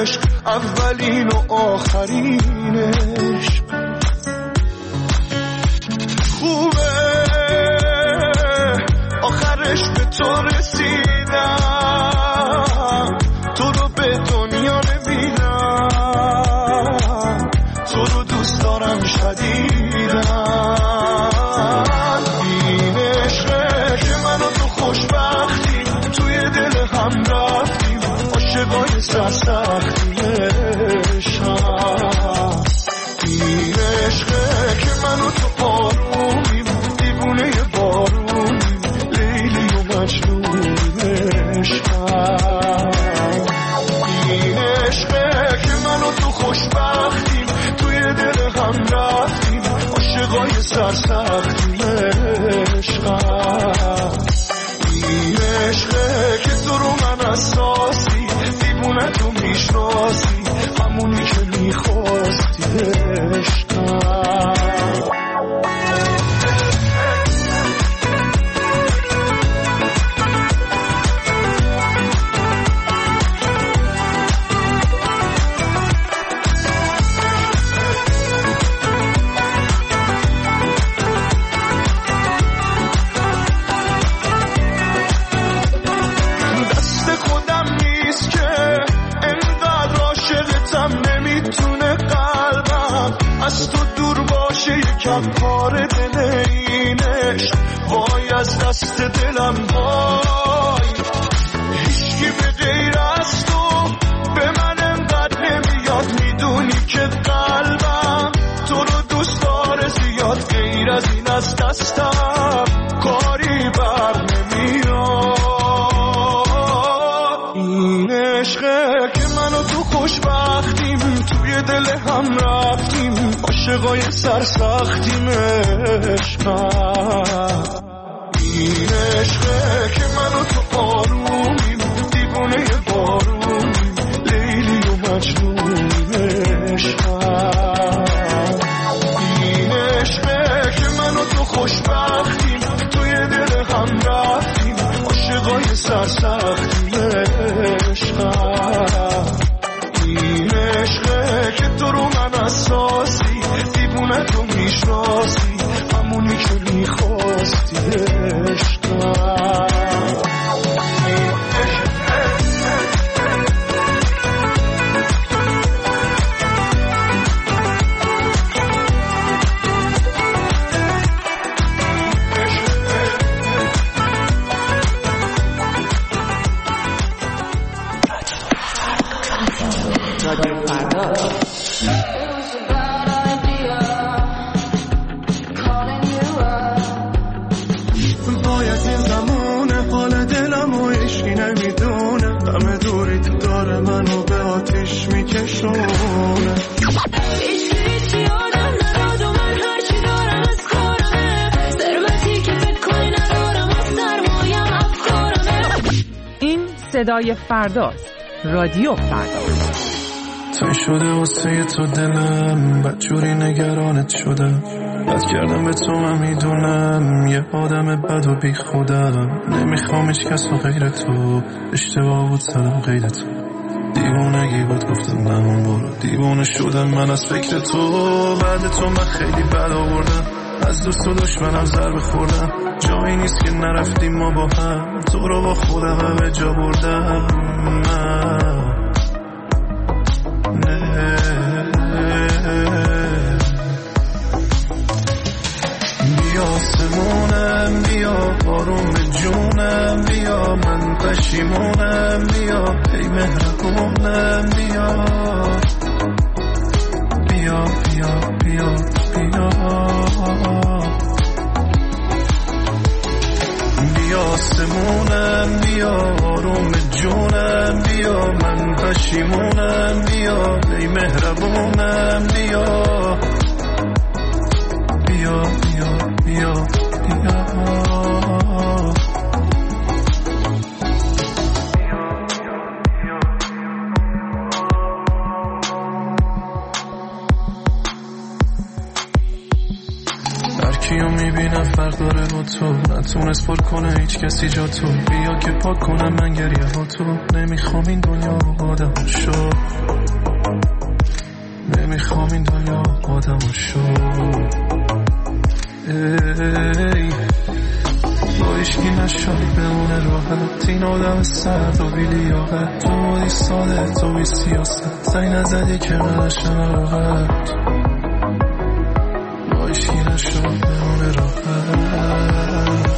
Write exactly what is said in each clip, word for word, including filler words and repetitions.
عشق، اولین و آخرین عشق. خوبه آخرش به تو رسیدم، تو رو به دنیا نمیدم، تو رو دوست دارم شدیدم. این عشقه که من و تو خوشبختیم، توی دل هم رفتیم، عاشقای سرسختیم عشقم. این عشقه که من و تو آرومیم، دیوونه بارونیم، لیلی و مجنون عشقم. این عشقه که من و تو خوشبختیم، توی دل هم رفتیم، عاشقای سرسختیم عشقم. این عشقه که تو رو من اساسی، دیوونه تو میشناسی، همونی که میخواستی عشقم. از تو دور باشه یکم کار دل اینش، وای از دست دلم وای. هیچکی به غیر از تو به من انقدر نمیاد، میدونی که قلبم تو رو دوست داره زیاد، غیر از این از دستم کاری بر نمیاد. این عشقه که من و تو خوشبختیم، توی دل هم رفتیم، عاشقای سرسختیم عشقم. این عشقه که من و تو آرومیم، دیوونه بارونیم، لیلی و مجنون عشقم. این عشقه که من و تو خوشبختیم، توی دل هم رفتیم، عاشقای سرسختیم عشقم. این عشقه که تو رو من اساسی، دیوونه تو میشناسی، همونی که میخواستی عشقم. صدای فرداست، رادیو فردا. توی شده واسه تو دلم، بدجوری نگرانت شدم، بد کردم به تو من میدونم، یه آدم بد و بی خودم، نمیخوام هیچ کس و غیر تو، اشتباه بود سرم غیر تو، دیوونگی بود گفتم نمون برو، دیوونه شدم من از فکر تو، بعد تو من خیلی بد آوردم، از دوست و دشمنم ضربه خوردم، جایی نیست که نرفتیم ما با هم، تو رو با خودم همه جا بردم من. نه بیا سمونم، بیا آروم جونم، بیا من پشیمونم، بیا ای مهربونم، بیا بیا بیا بیا بیا بیا سمونم، بیا آروم جونم، بیا من پشیمونم، بیا ای مهربونم، بیا بیا بیا بیا بیا هر کیو میبینم فرق داره با تو، نتونست پر کنه هیچ کسی جا تو. بیا که پاک کنم من گریه ها تو. نمیخوام این دنیا آدم شو، نمیخوام این دنیا آدم شو. ای با ایشکی نشایی بمونه راحت، این آدم سرد و بیلیاقت. تو مودی ساده تو بی سیاست، زنگ نزدی که منشم راحت. با ایشکی نشایی بمونه راحت.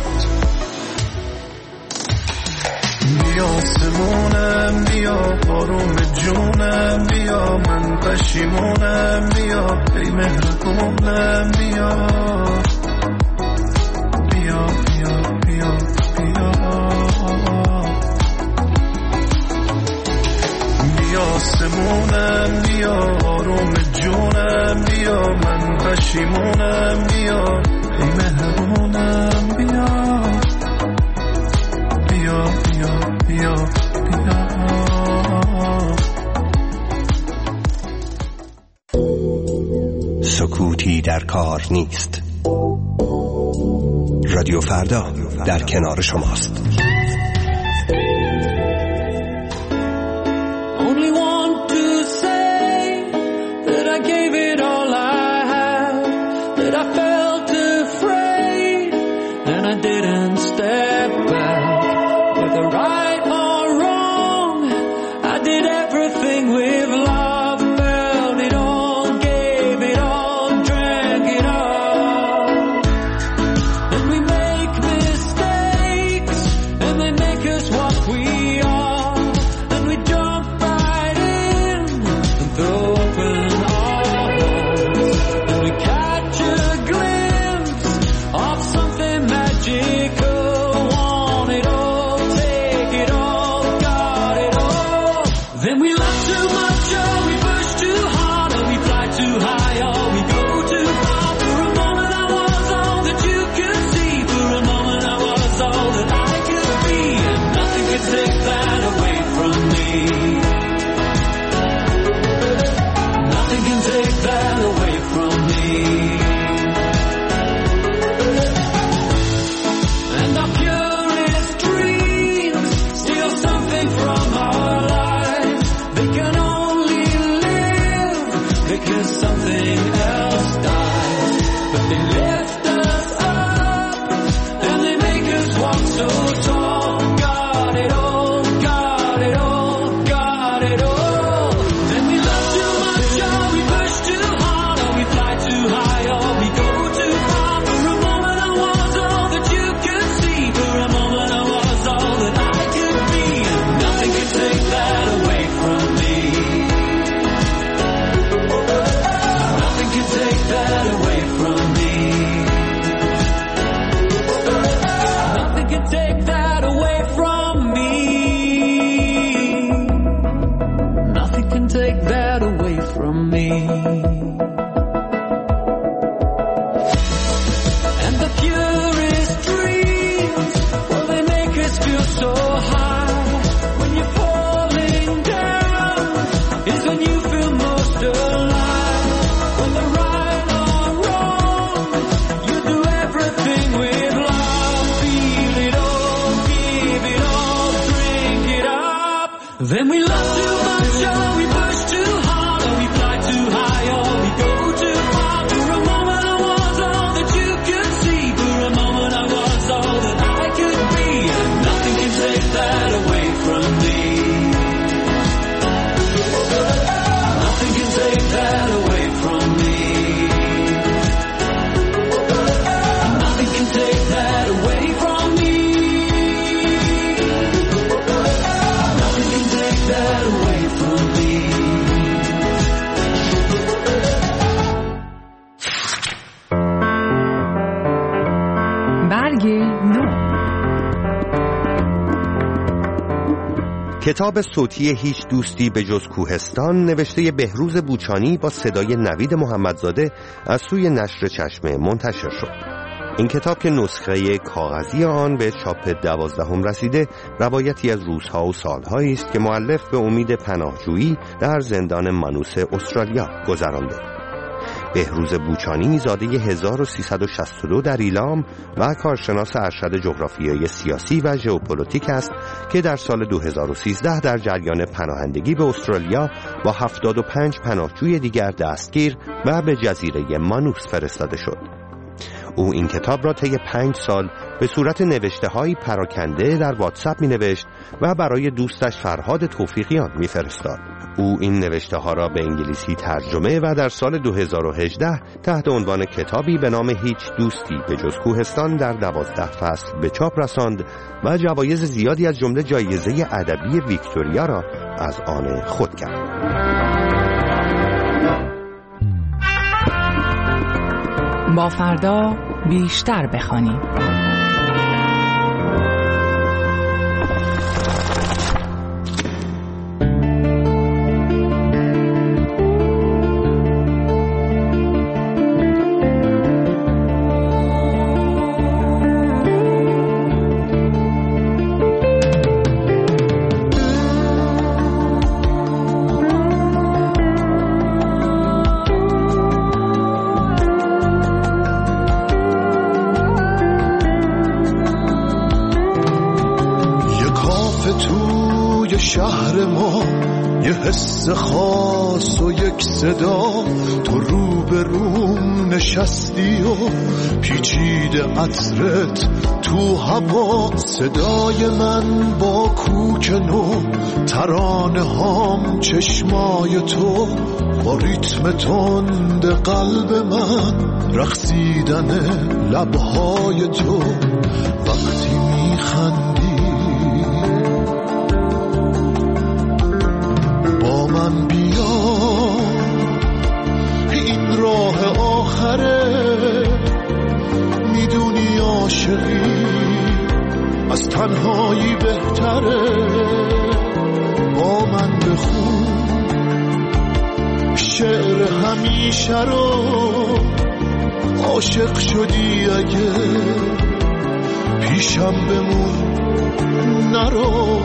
بیا آسمونم بیا آروم جونم بیا، من پشیمونم بیا ای مهربونم بیا. بیا بیا بیا بیا بیا آسمونم بیا آروم جونم بیا، من پشیمونم بیا ای مهربونم بیا. بیا بیا بیا بیا. سکوتی در کار نیست. رادیو فردا در کنار شماست. Only want to say that I gave it all I had, that I felt afraid and I didn't step back. Whether right or wrong, I did everything with love, felt it all, gave it all, drank it all. And we make mistakes and they make us what we are, and we jump right in and throw open our hearts, and we catch a glimpse of something magical. Want it all, take it all, got it all. Then we love too much or we push too hard or we fly too high or we go too far. For a moment I was all that you could see, for a moment I was all that I could be, and nothing could take that away from me. Nothing can take that away from me. And our purest dreams steal something from our lives. They can only live because something else dies. But they lift us up and they make us walk so tall. Got it all, got it all, got it all. Then we love too much or we push too hard or we fly too high or we go too far. For a moment I was all that you could see, for a moment I was all that I could be, and nothing can take that away from me. Nothing can take that away from me. Nothing can take that away from me. Nothing can take that away from me. And the purest dreams, well, they make us feel so high. When you're falling down is when you feel most alive. When the right or wrong, you do everything with love. Feel it all, give it all, drink it up. Then we love too much or we push too hard or we fly too high or we go too far. For a moment I was all that you could see, for a moment I was all that I could be, and nothing can take that away from me. Nothing can take that away from me. Nothing can take that away from me. Nothing can take that away from me. برگ نو. کتاب صوتی هیچ دوستی به جز کوهستان نوشته بهروز بوچانی با صدای نوید محمدزاده از سوی نشر چشمه منتشر شد. این کتاب که نسخه کاغذی آن به چاپ دوازدهم رسیده، روایتی از روزها و سالهایی است که مؤلف به امید پناهجویی در زندان مانوس استرالیا گذرانده. بهروز بوچانی زاده هزار و سیصد و شصت و دو در ایلام و کارشناس ارشد جغرافیای سیاسی و ژئوپلیتیک است که در سال دو هزار و سیزده در جریان پناهندگی به استرالیا با هفتاد و پنج پناهجوی دیگر دستگیر و به جزیره مانوس فرستاده شد. او این کتاب را طی پنج سال به صورت نوشته‌های پراکنده در واتساپ می‌نوشت و برای دوستش فرهاد توفیقیان می‌فرستاد. او این نوشته‌ها را به انگلیسی ترجمه و در سال دو هزار و هجده تحت عنوان کتابی به نام هیچ دوستی به جز کوهستان در دوازده فصل به چاپ رساند و جوایز زیادی از جمله جایزه ادبی ویکتوریا را از آن خود کرد. با فردا بیشتر بخوانیم. شهر ما یه حس خاص و یک صدا، تو رو به روم نشستی و پیچیده عطرت تو هوا، صدای من با کوک نو، ترانه هام چشمای تو، با ریتم تند قلب من، رقصیدن لبهای تو، وقتی میخندی من بیا، این راه آخره، میدونی عاشقی از تنهایی بهتره، با من بخون شعر همیشه رو، عاشق شدی اگه پیشم بمون نرو.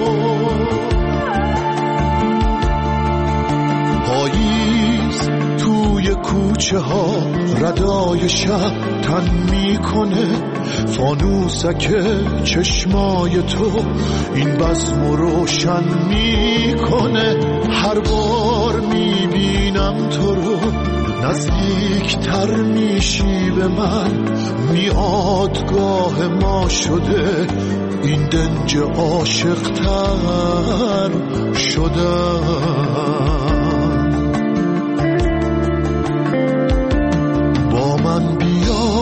پاییز توی کوچه ها ردای شب تن میکنه، فانوسک چشمای تو این بزم روشن میکنه، هر بار میبینم تو رو نزدیک تر میشی به من، میادگاه ما شده این دنج عاشق تر شدن. با من بیا،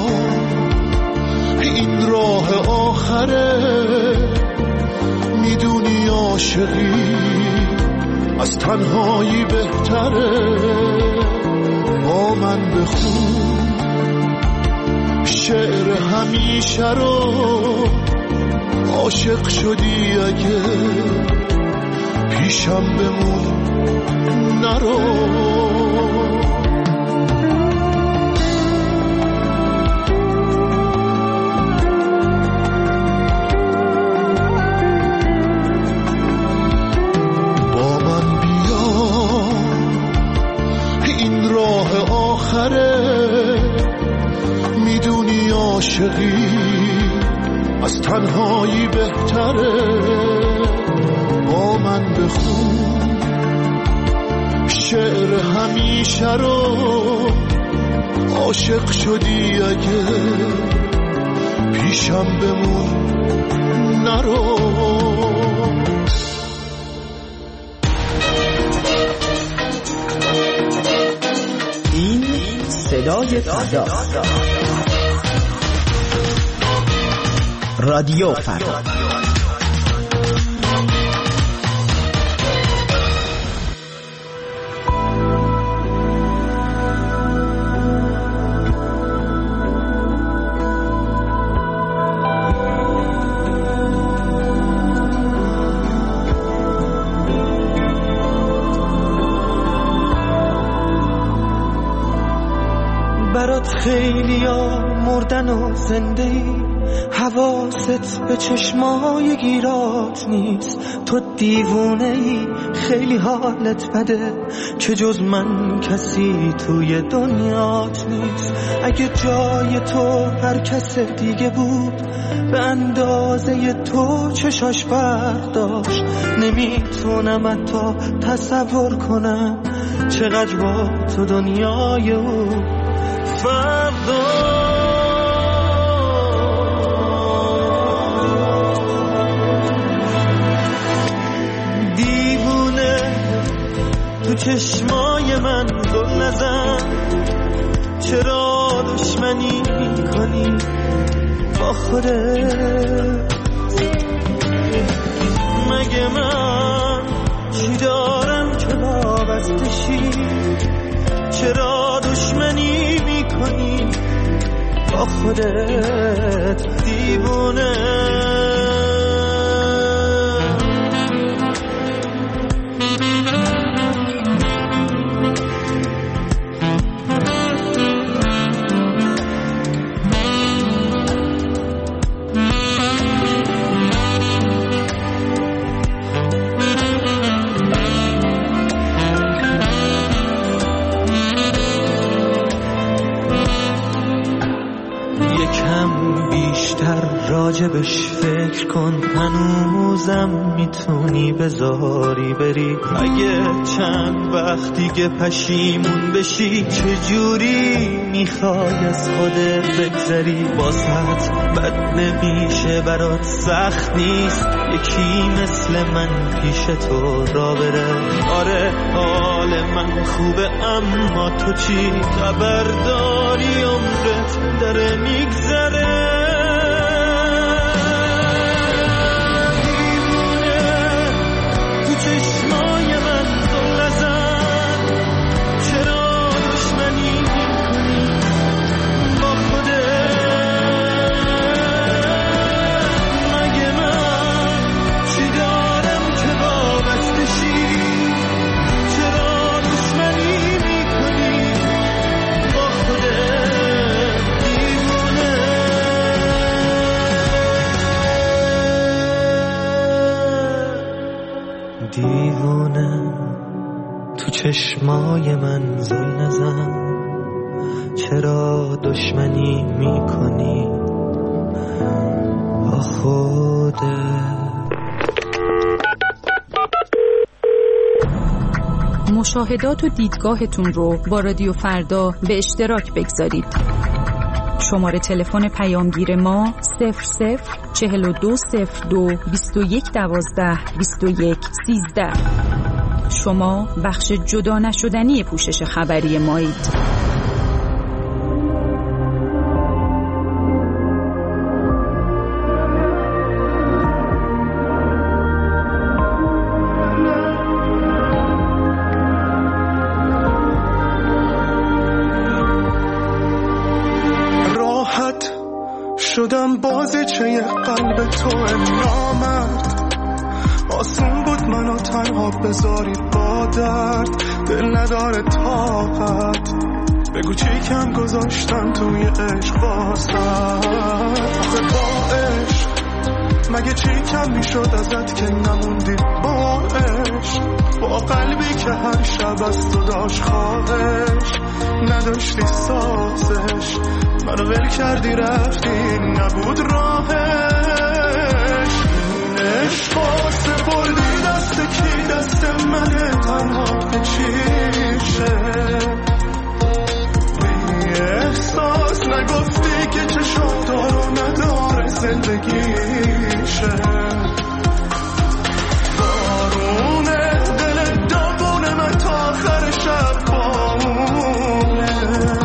این راه آخره، میدونی عاشقی از تنهایی بهتره، با من بخون شعر همیشه رو، عاشق شدی اگه پیشم بمون نرو. میدونی عاشقی از تنهایی بهتره، با من بخون شعر همیشه رو، عاشق شدی اگه پیشم بمون نرو. صدای فردا، رادیو فردا. برات خیلی ها مردن و زنده ای، حواست به چشمای گیرات نیست. تو دیوونه ای خیلی حالت بده که جز من کسی توی دنیات نیست. اگه جای تو هر کس دیگه بود به اندازه تو چشاش برداشت، نمیتونم حتی تصور کنم چقدر با تو دنیای او فردا. تو چشمای من گل نزن، چرا دشمنی میکنی با خودت؟ مگه من چی دارم که وابستشی؟ چرا دشمنی میکنی با خودت دیوونه؟ راجبش فکر کن، هنوزم میتونی بذاری بری. اگه چند وقت دیگه پشیمون بشی، چجوری میخوای از خودت بگذری؟ واسط بد نمیشه، برات سخت نیست یکی مثل من پیش تو را بره. آره حال من خوبه، اما تو چی خبر داری؟ عمرت داره میگذره. دیوونه تو چشمای من زل نزن، چرا دشمنی میکنی با خودت؟ مشاهدات و دیدگاهتون رو با رادیو فردا به اشتراک بگذارید. شماره تلفن پیامگیر ما صفر صفر چهل و دو صفر دو بیست و یک دوازده بیست و یک سیزده. شما بخش جدا نشدنی پوشش خبری مایید. شدم بازیچه قلب تو نامرد، آسون بود منو تنها بذاری با درد. دل نداره طاقت، بگو چی کم گذاشتم توی عشق واسد. آخه با عشق مگه چی کم میشد ازت که نموندی با عشق؟ با قلبی که هر شب از تو داشت خواهش، نداشتی سازش، منو ول کردی رفتی نبود راهش. عشق واسه بردی دست کی؟ دست منه تنها چیشه بی احساس نگفتی که چشم دارو نداره زندگیشه. بارونه دل داغونه من تا آخر شب بامونه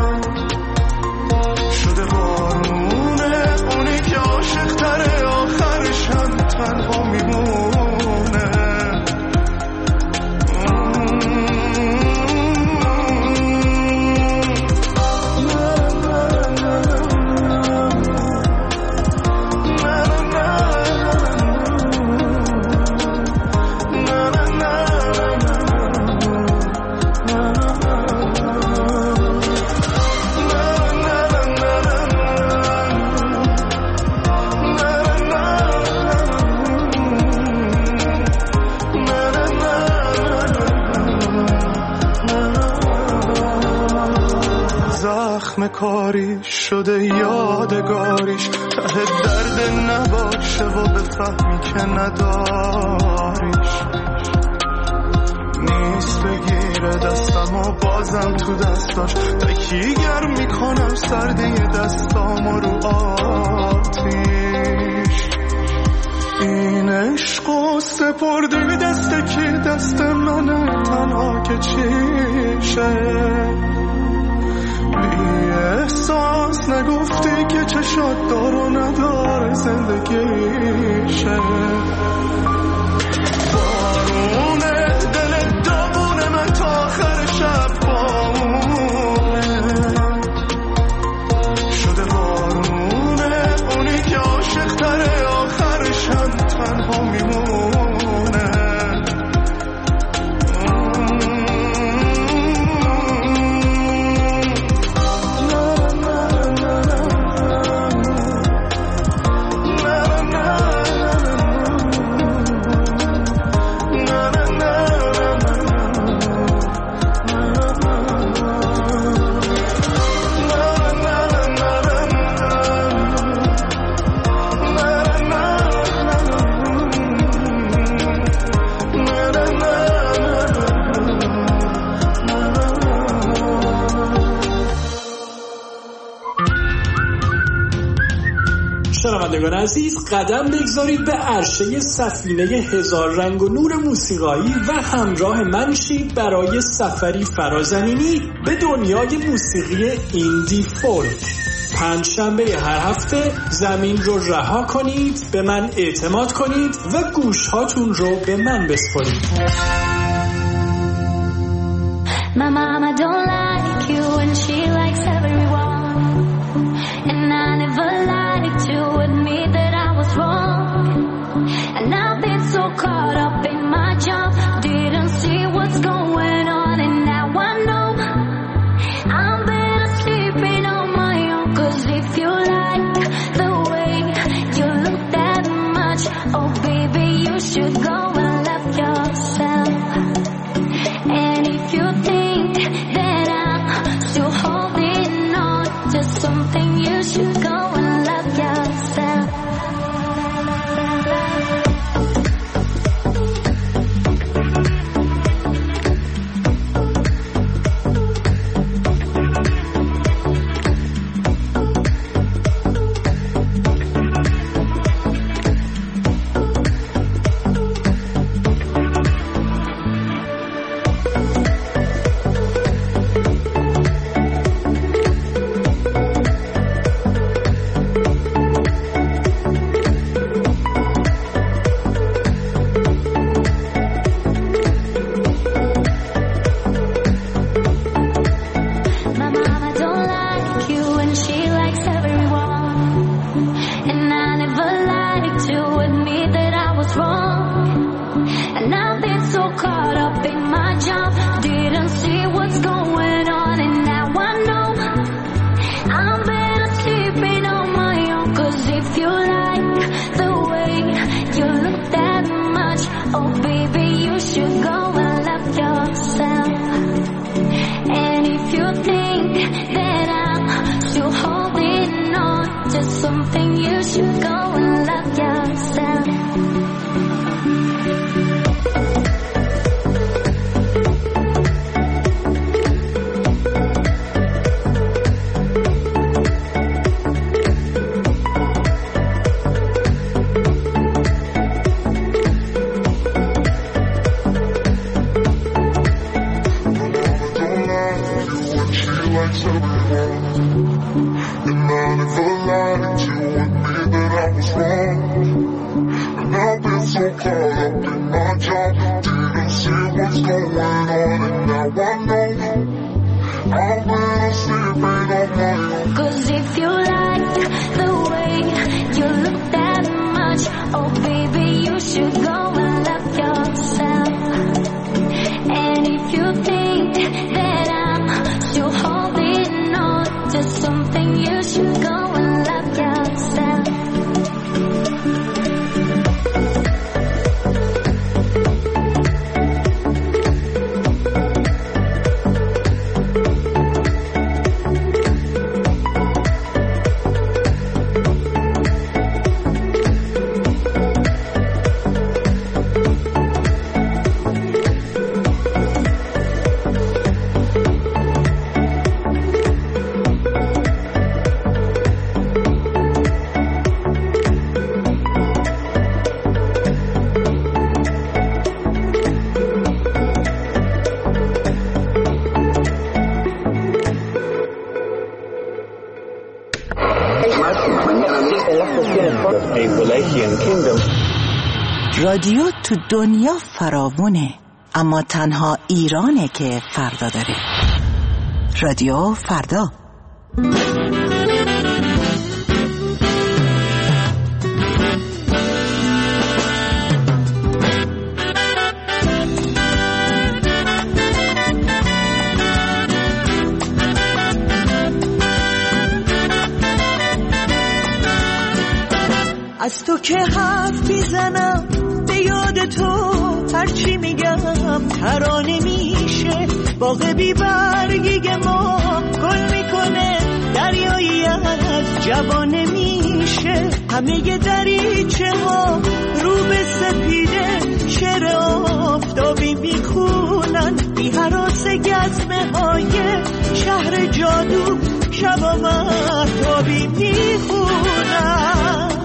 شده. بارونه اونی که عاشق تره آخرش هم تنها میمونه. زخم کاری شده یادگاریش، ته درد نباشه و بفهمی که نداریش. نیست بگیره دستم و بازم تو دستاش تکیگر میکنم سردی دستام و رو آتیش. این عشق و سپردی دست کی؟ دست منه تنها که چیشه. بی احساس نگفتی که چشات دار و نداره زندگیشه. بارونه دل داغونه من تا آخر شب بامونه شده. بارونه اونی که عاشق تره آخرش هم تنها میمونه. شنوندگان عزیز، قدم بگذارید به عرشه سفینه هزار رنگ و نور موسیقایی و همراه من شید برای سفری فرازمینی به دنیای موسیقی ایندی فولک. پنج شنبه هر هفته زمین رو رها کنید، به من اعتماد کنید و گوش هاتون رو به من بسپارید. My mama don't like you and she likes everyone, and I never liked to admit that I was wrong, and I've been so caught up in my job, didn't see what's going on, and now I know I'm better sleeping on my own. Cause if you like the way you look that much, oh baby you should go and love yourself. And if you think that I'm still holding on to something, you should go and love yourself. رادیو تو دنیا فراوونه، اما تنها ایرانه که فردا داره. رادیو فردا. از تو که حرف میزنم به یاد تو، هرچی میگم ترانه میشه. باغ بی برگی ما گل میکنه، دریایی از جوانه میشه. همه دریچه ها رو به سپیده، شعر آفتابی میخونن. بی هراس گزمه های شهر جادو، شبا مهتابی میخونن.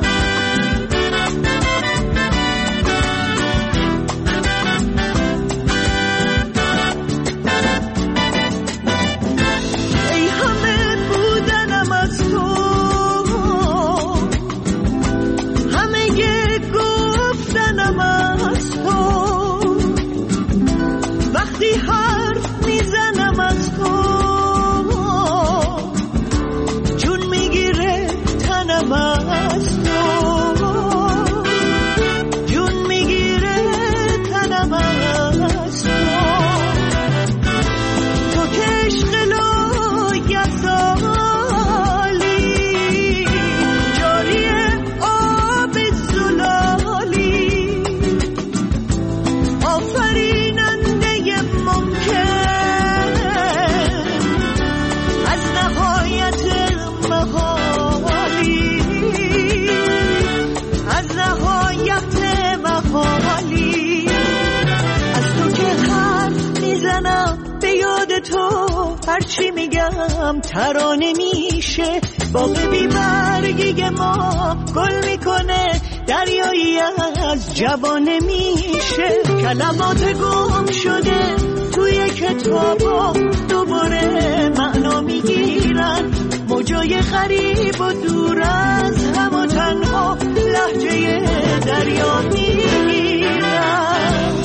هرچی میگم ترانه میشه. باغ بی برگی ما گل میکنه، دریایی از جوانه میشه. کلمات گم شده توی کتابا دوباره معنا میگیرن. موجای غریب و دور از هم و تنها لهجه دریا میگیرن.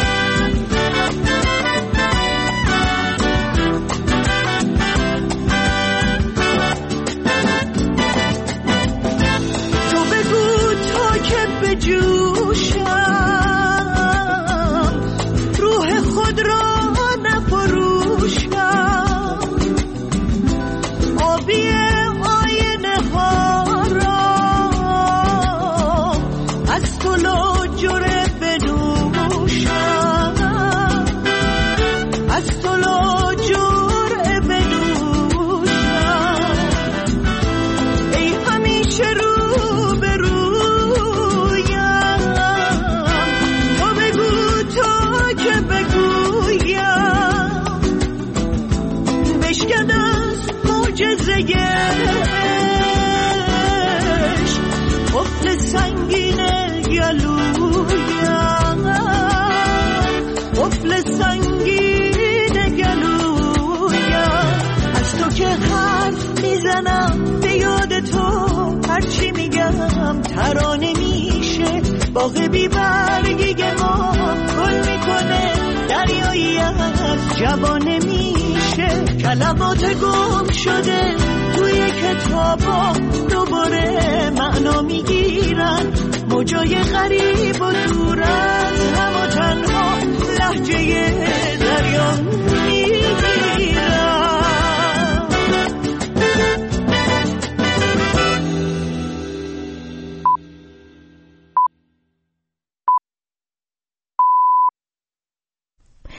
جوشم روح خود را نفروشم، آبی آینه ها را از تو لاجره بنوشم، از تو لاجره بنوشم. ای همیشه رو به رو قفل سنگین گلویم، قفل سنگین گلویم. از تو که حرف میزنم به یاد تو، هرچی میگم ترانه میشه. باغ بی برگی ما گل میکنه، دریایی از جوانه میشه. کلمات گم شده توی کتابا دوباره معنا میگیرن. موجای غریب و دور از هم و تنها لهجه